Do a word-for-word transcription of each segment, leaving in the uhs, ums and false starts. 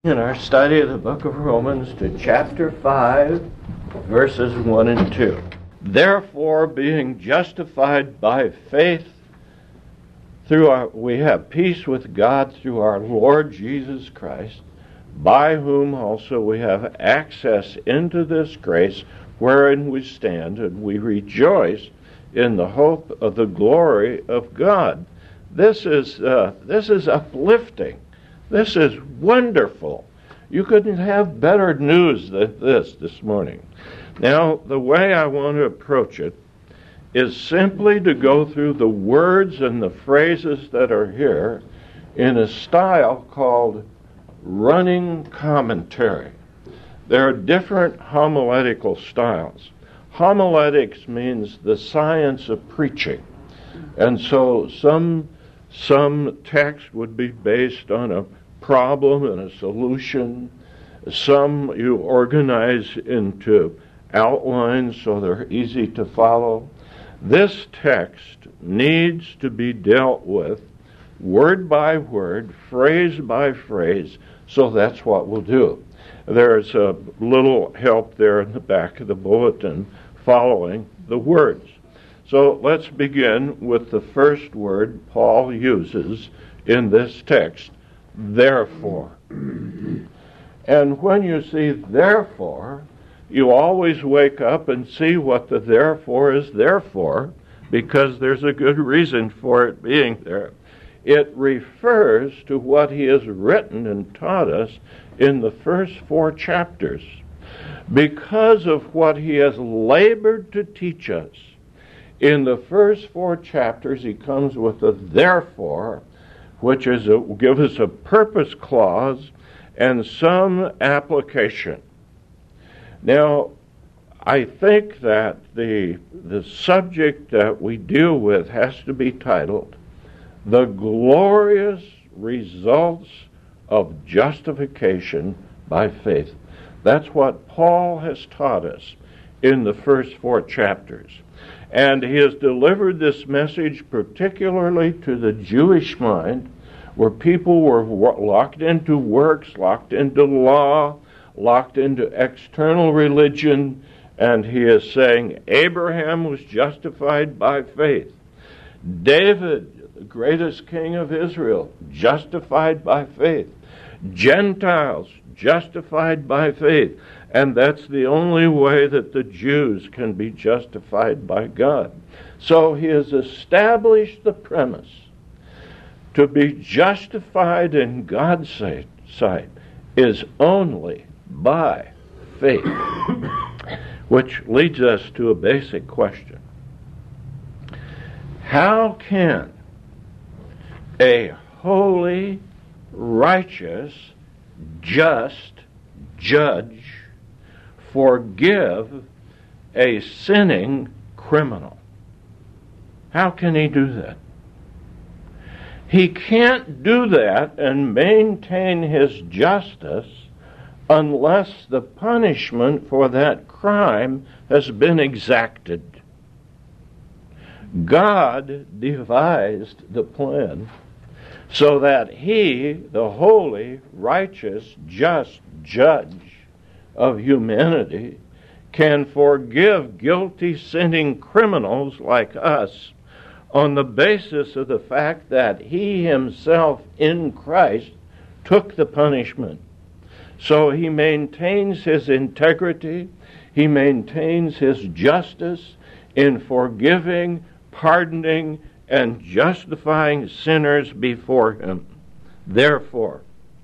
In our study of the book of Romans to chapter five, verses one and two. Therefore, being justified by faith, through our, we have peace with God through our Lord Jesus Christ, by whom also we have access into this grace wherein we stand, and we rejoice in the hope of the glory of God. This is uh, this is uplifting. This is wonderful. You couldn't have better news than this this morning. Now, the way I want to approach it is simply to go through the words and the phrases that are here in a style called running commentary. There are different homiletical styles. Homiletics means the science of preaching. And so some some text would be based on a problem and a solution. Some you organize into outlines so they're easy to follow. This text needs to be dealt with word by word, phrase by phrase, so that's what we'll do. There's a little help there in the back of the bulletin following the words. So let's begin with the first word Paul uses in this text, therefore. And when you see therefore, you always wake up and see what the therefore is there for, because there's a good reason for it being there. It refers to what he has written and taught us in the first four chapters. Because of what he has labored to teach us, in the first four chapters he comes with a therefore, which is a, give us a purpose clause and some application. Now, I think that the the subject that we deal with has to be titled, The Glorious Results of Justification by Faith. That's what Paul has taught us in the first four chapters. And he has delivered this message particularly to the Jewish mind, where people were locked into works, locked into law, locked into external religion, and he is saying Abraham was justified by faith. David, the greatest king of Israel, justified by faith. Gentiles, justified by faith. And that's the only way that the Jews can be justified by God. So he has established the premise to be justified in God's sight is only by faith, which leads us to a basic question. How can a holy, righteous, just judge forgive a sinning criminal? How can he do that? He can't do that and maintain his justice unless the punishment for that crime has been exacted. God devised the plan so that he, the holy, righteous, just judge of humanity, can forgive guilty, sinning criminals like us on the basis of the fact that he himself in Christ took the punishment. So he maintains his integrity, he maintains his justice in forgiving, pardoning, and justifying sinners before him. Therefore,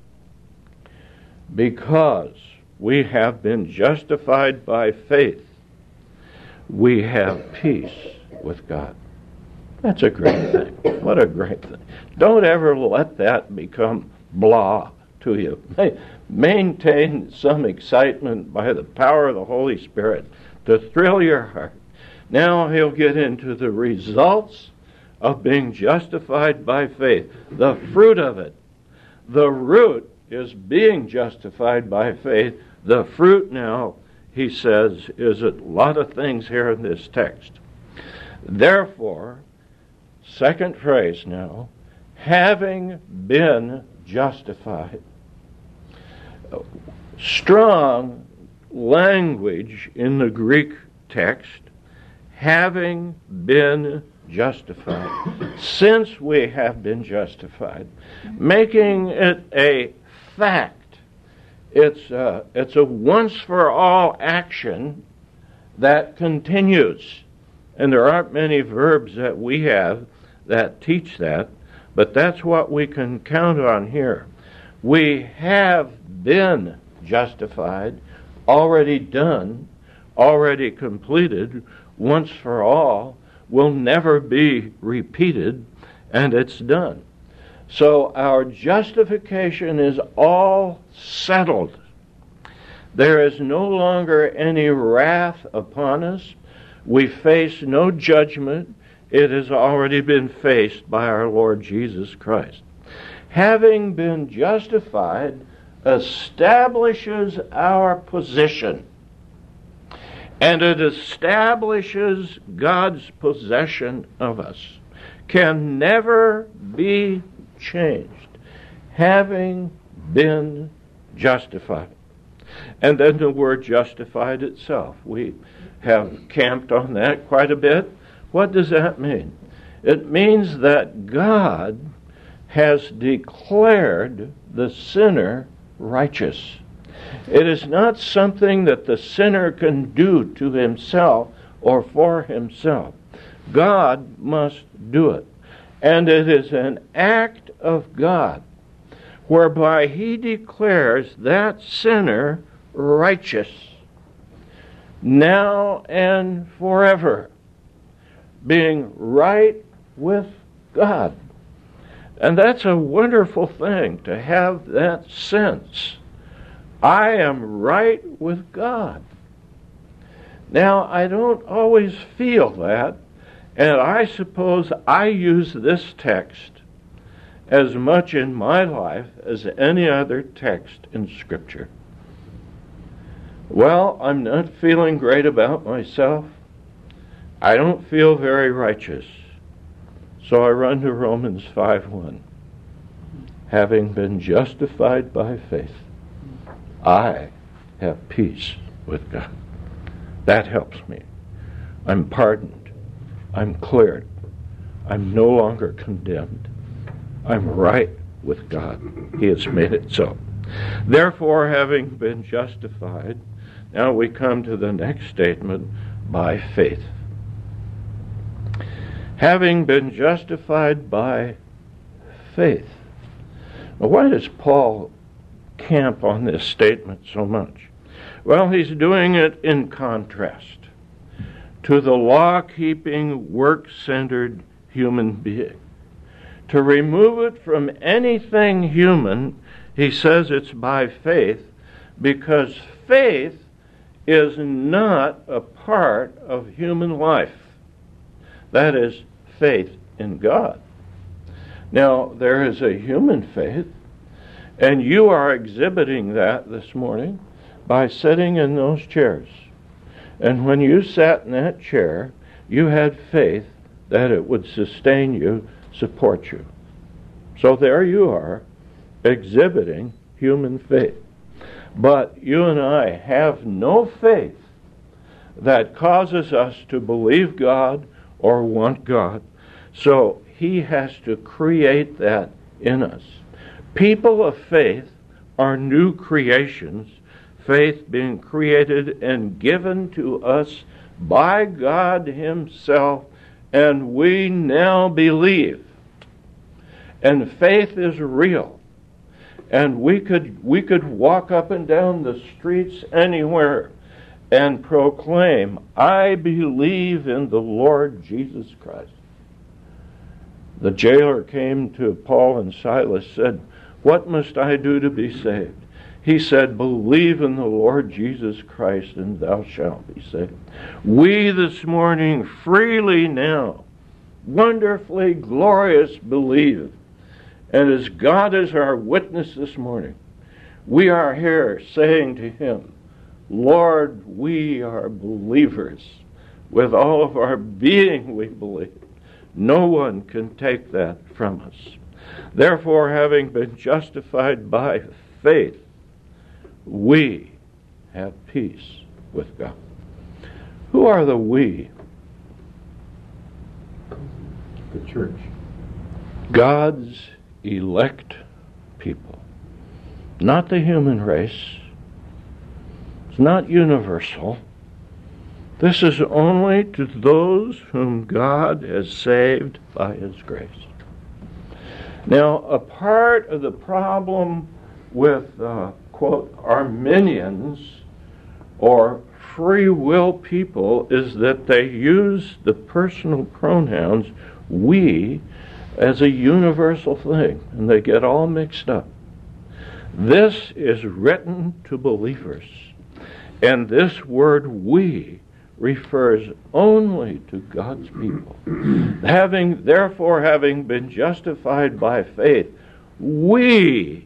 because we have been justified by faith, we have peace with God. That's a great thing. What a great thing. Don't ever let that become blah to you. Maintain some excitement by the power of the Holy Spirit to thrill your heart. Now he'll get into the results of being justified by faith, the fruit of it. The root is being justified by faith. The fruit now, he says, is a lot of things here in this text. Therefore, second phrase now, having been justified. strong language in the Greek text, having been justified, since we have been justified, making it a fact. It's a, it's a once-for-all action that continues. And there aren't many verbs that we have that teach that, but that's what we can count on here. We have been justified, already done, already completed, once for all, will never be repeated, and it's done. So our justification is all settled. There is no longer any wrath upon us. We face no judgment. It has already been faced by our Lord Jesus Christ. Having been justified establishes our position, and it establishes God's possession of us. Can never be changed, having been justified. And then the word justified itself. We have camped on that quite a bit. What does that mean? It means that God has declared the sinner righteous. It is not something that the sinner can do to himself or for himself. God must do it. And it is an act of God whereby he declares that sinner righteous now and forever, being right with God. And that's a wonderful thing, to have that sense. I am right with God. Now, I don't always feel that, and I suppose I use this text as much in my life as any other text in Scripture. Well, I'm not feeling great about myself. I don't feel very righteous. So I run to Romans five one. Having been justified by faith, I have peace with God. That helps me. I'm pardoned. I'm cleared. I'm no longer condemned. I'm right with God. He has made it so. Therefore, having been justified, now we come to the next statement, by faith. Having been justified by faith. Now, why does Paul camp on this statement so much? Well, he's doing it in contrast to the law-keeping, work-centered human being. To remove it from anything human, he says it's by faith, because faith is not a part of human life. That is, faith in God. Now, there is a human faith, and you are exhibiting that this morning by sitting in those chairs. And when you sat in that chair, you had faith that it would sustain you, support you. So there you are, exhibiting human faith. But you and I have no faith that causes us to believe God or want God. So he has to create that in us. People of faith are new creations, faith being created and given to us by God himself, and we now believe. And faith is real. And we could we could walk up and down the streets anywhere and proclaim, I believe in the Lord Jesus Christ. The jailer came to Paul and Silas, said, what must I do to be saved? He said, believe in the Lord Jesus Christ and thou shalt be saved. We this morning freely now, wonderfully glorious, believe. And as God is our witness this morning, we are here saying to him, Lord, we are believers. With all of our being we believe. No one can take that from us. Therefore, having been justified by faith, we have peace with God. Who are the we? The church. God's elect people. Not the human race. It's not universal. This is only to those whom God has saved by His grace. Now, a part of the problem with, uh, quote, Arminians or free will people is that they use the personal pronouns we as a universal thing, and they get all mixed up. This is written to believers, and this word we refers only to God's people. Having, therefore, having been justified by faith, we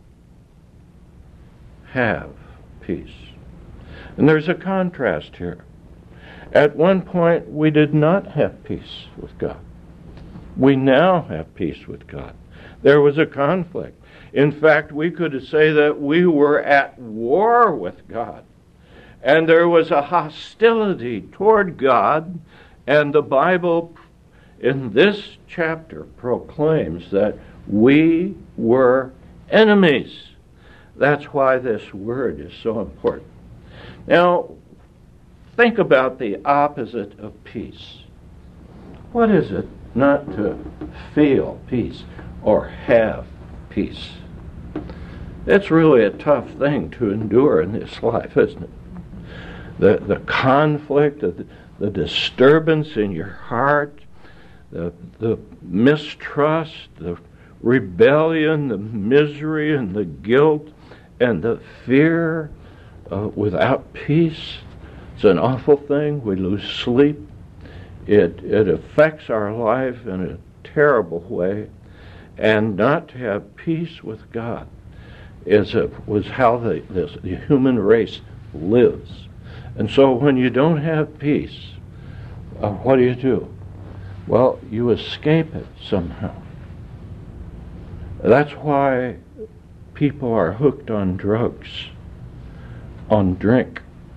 have peace. And there's a contrast here. At one point, we did not have peace with God. We now have peace with God. There was a conflict. In fact, we could say that we were at war with God. And there was a hostility toward God, and the Bible in this chapter proclaims that we were enemies. That's why this word is so important. Now, think about the opposite of peace. What is it not to feel peace or have peace? It's really a tough thing to endure in this life, isn't it? The, the conflict, the, the disturbance in your heart, the, the mistrust, the rebellion, the misery and the guilt, and the fear uh, without peace. It's an awful thing. We lose sleep. It, it affects our life in a terrible way. And not to have peace with God is a, was how the, this, the human race lives. And so when you don't have peace, uh, what do you do? Well, you escape it somehow. That's why people are hooked on drugs, on drink,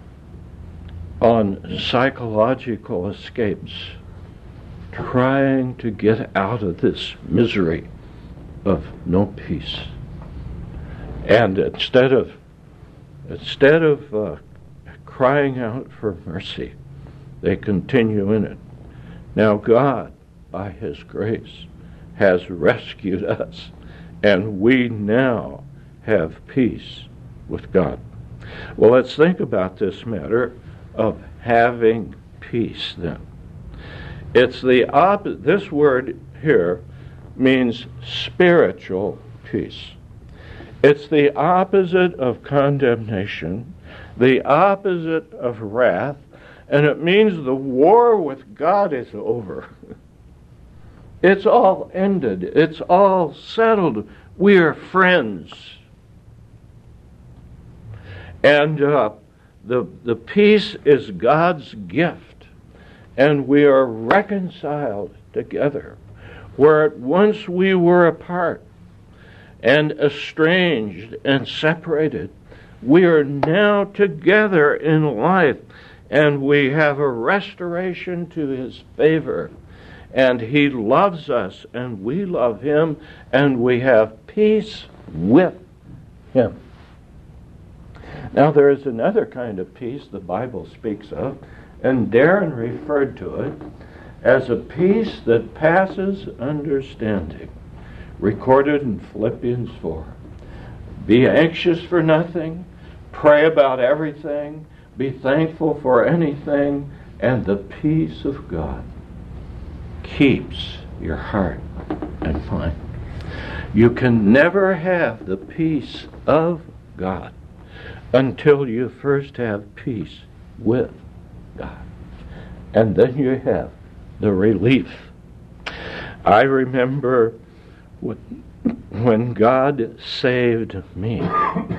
on psychological escapes, trying to get out of this misery of no peace. And instead of instead of uh, crying out for mercy, they continue in it. Now God, by His grace, has rescued us, and we now have peace with God. Well, let's think about this matter of having peace then. It's the opposite. This word here means spiritual peace. It's the opposite of condemnation, the opposite of wrath, and it means the war with God is over. It's all ended. It's all settled. We are friends. And uh, the, the peace is God's gift, and we are reconciled together. Where at once we were apart and estranged and separated, we are now together in life, and we have a restoration to His favor. And He loves us, and we love Him, and we have peace with Him. Now, there is another kind of peace the Bible speaks of, and Darren referred to it as a peace that passes understanding, recorded in Philippians four. Be anxious for nothing, pray about everything, be thankful for anything, and the peace of God keeps your heart and mind. You can never have the peace of God until you first have peace with God. And then you have the relief. I remember when God saved me,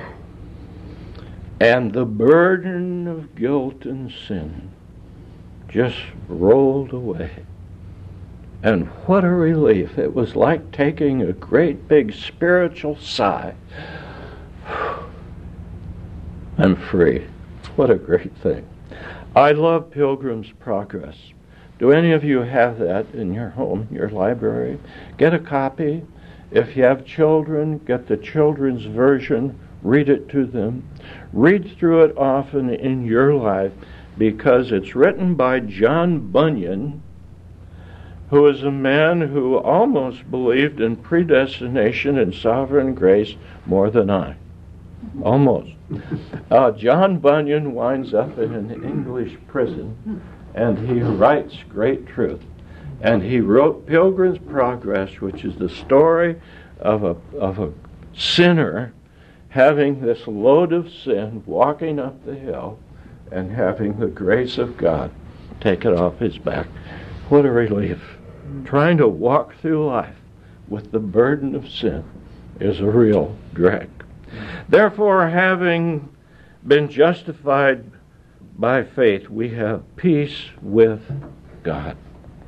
and the burden of guilt and sin just rolled away. And what a relief. It was like taking a great big spiritual sigh. I'm free. What a great thing. I love Pilgrim's Progress. Do any of you have that in your home, your library? Get a copy. If you have children, get the children's version. Read it to them. Read through it often in your life, because it's written by John Bunyan, who is a man who almost believed in predestination and sovereign grace more than I. Almost. Uh, John Bunyan winds up in an English prison, and he writes great truth. And he wrote Pilgrim's Progress, which is the story of a, of a sinner having this load of sin, walking up the hill, and having the grace of God take it off his back. What a relief. Trying to walk through life with the burden of sin is a real drag. Therefore, having been justified by faith, we have peace with God.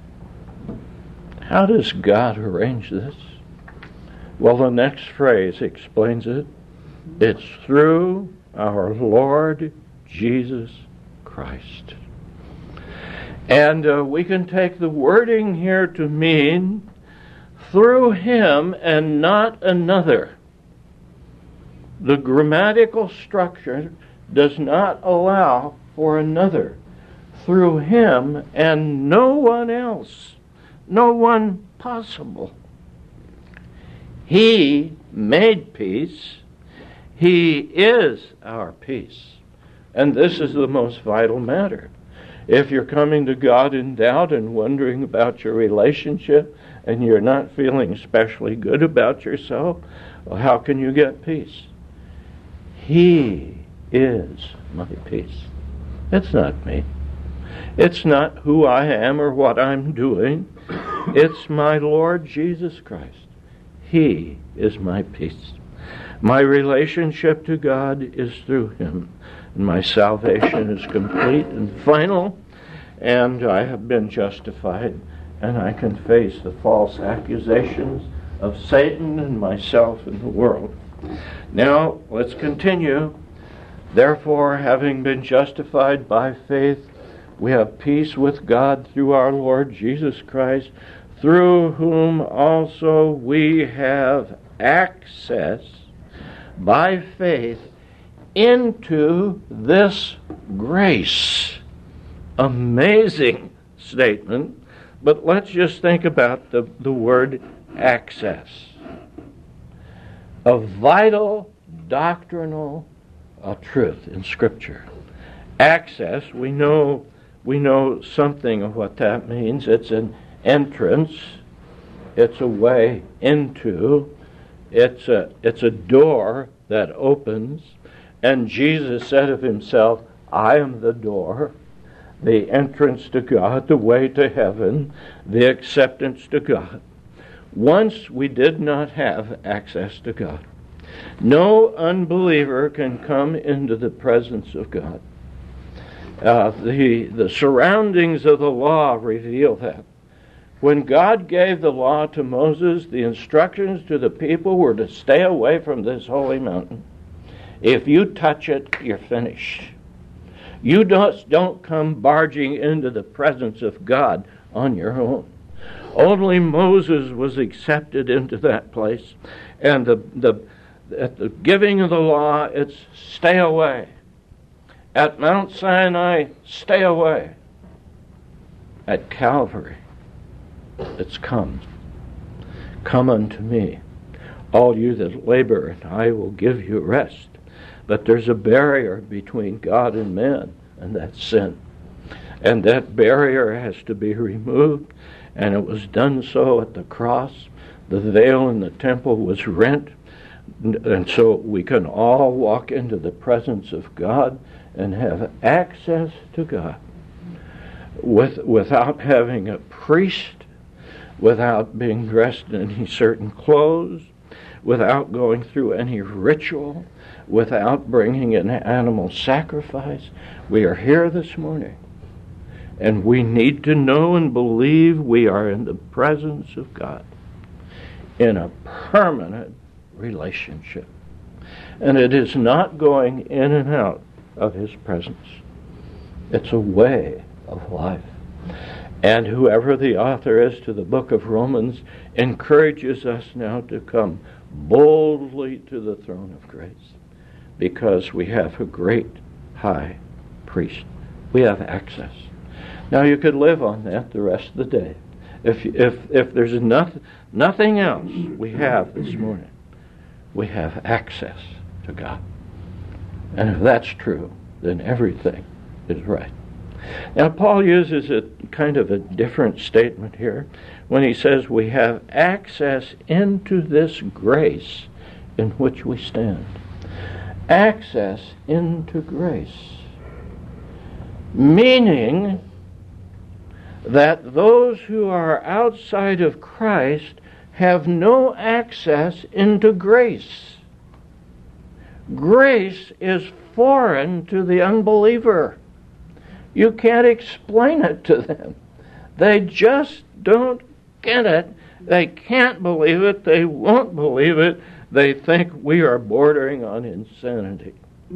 How does God arrange this? Well, the next phrase explains it. It's through our Lord Jesus Christ. And uh, we can take the wording here to mean through him and not another. The grammatical structure does not allow for another. Through him and no one else. No one possible. He made peace. He is our peace. And this is the most vital matter. If you're coming to God in doubt and wondering about your relationship and you're not feeling especially good about yourself, well, how can you get peace? He is my peace. It's not me. It's not who I am or what I'm doing. It's my Lord Jesus Christ. He is my peace. My relationship to God is through him. And my salvation is complete and final, and I have been justified, and I can face the false accusations of Satan and myself and the world. Now, let's continue. Therefore, having been justified by faith, we have peace with God through our Lord Jesus Christ, through whom also we have access by faith into this grace. Amazing statement, but let's just think about the, the word access. A vital doctrinal uh, truth in Scripture. Access, we know we know something of what that means. It's an entrance. It's a way into. It's a it's a door that opens. And Jesus said of himself, I am the door, the entrance to God, the way to heaven, the acceptance to God. Once we did not have access to God. No unbeliever can come into the presence of God. Uh, the, the surroundings of the law reveal that. When God gave the law to Moses, the instructions to the people were to stay away from this holy mountain. If you touch it, you're finished. You don't, don't come barging into the presence of God on your own. Only Moses was accepted into that place. And the, the, at the giving of the law, it's stay away. At Mount Sinai, stay away. At Calvary, it's come. Come unto me, all you that labor, and I will give you rest. But there's a barrier between God and man, and that's sin. And that barrier has to be removed, and it was done so at the cross. The veil in the temple was rent, and so we can all walk into the presence of God and have access to God with, without having a priest, without being dressed in any certain clothes, without going through any ritual, without bringing an animal sacrifice. We are here this morning, and we need to know and believe we are in the presence of God in a permanent relationship. And it is not going in and out of his presence. It's a way of life. And whoever the author is to the book of Romans encourages us now to come boldly to the throne of grace, because we have a great high priest. We have access. Now you could live on that the rest of the day. If if if there's nothing nothing else we have this morning, we have access to God. And if that's true, then everything is right. Now Paul uses a kind of a different statement here when he says we have access into this grace in which we stand. Access into grace. Meaning that those who are outside of Christ have no access into grace. Grace is foreign to the unbeliever. You can't explain it to them. They just don't get it. They can't believe it. They won't believe it. They think we are bordering on insanity.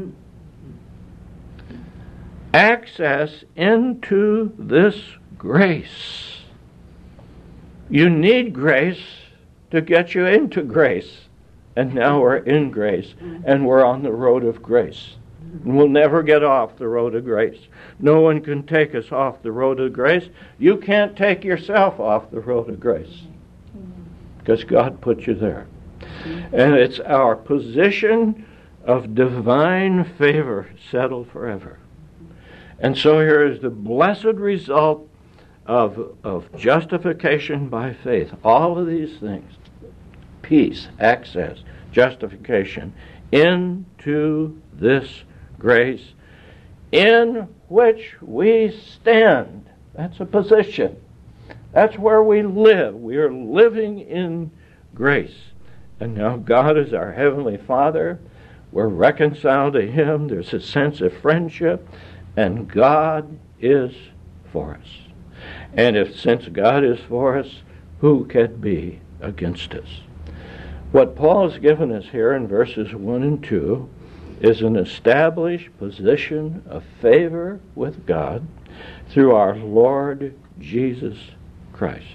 Access into this grace. You need grace to get you into grace. And now we're in grace, and we're on the road of grace. And we'll never get off the road of grace. No one can take us off the road of grace. You can't take yourself off the road of grace, because God put you there. And it's our position of divine favor settled forever. And so here is the blessed result of, of justification by faith. All of these things. Peace, access, justification into this grace in which we stand. That's a position. That's where we live. We are living in grace. And now God is our Heavenly Father. We're reconciled to Him. There's a sense of friendship. And God is for us. And if since God is for us, who can be against us? What Paul has given us here in verses one and two is an established position of favor with God through our Lord Jesus Christ.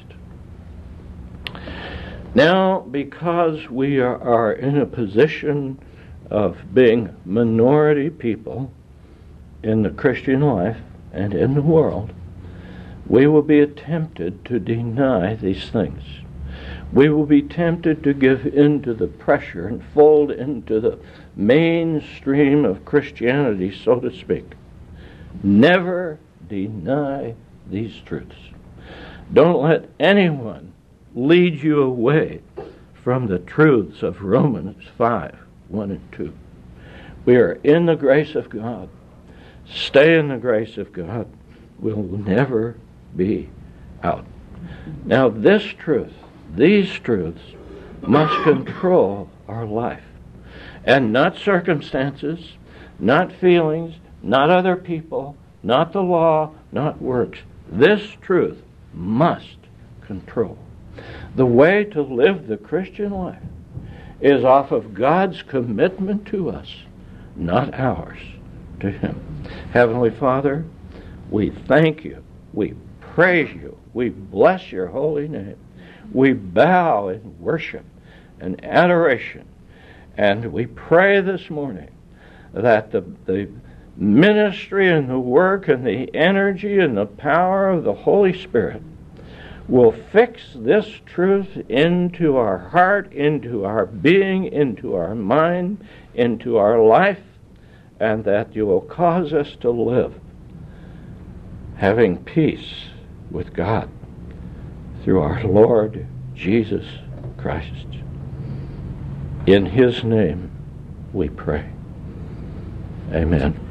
Now, because we are, are in a position of being minority people in the Christian life and in the world, we will be tempted to deny these things. We will be tempted to give in to the pressure and fold into the mainstream of Christianity, so to speak. Never deny these truths. Don't let anyone lead you away from the truths of Romans five, one and two. We are in the grace of God. Stay in the grace of God. We'll never be out. Now this truth, these truths must control our life. And not circumstances, not feelings, not other people, not the law, not works. This truth must control. The way to live the Christian life is off of God's commitment to us, not ours to Him. Heavenly Father, we thank you. We praise you. We bless your holy name. We bow in worship and adoration. And we pray this morning that the, the ministry and the work and the energy and the power of the Holy Spirit will fix this truth into our heart, into our being, into our mind, into our life, and that you will cause us to live having peace with God through our Lord Jesus Christ. In His name we pray. Amen.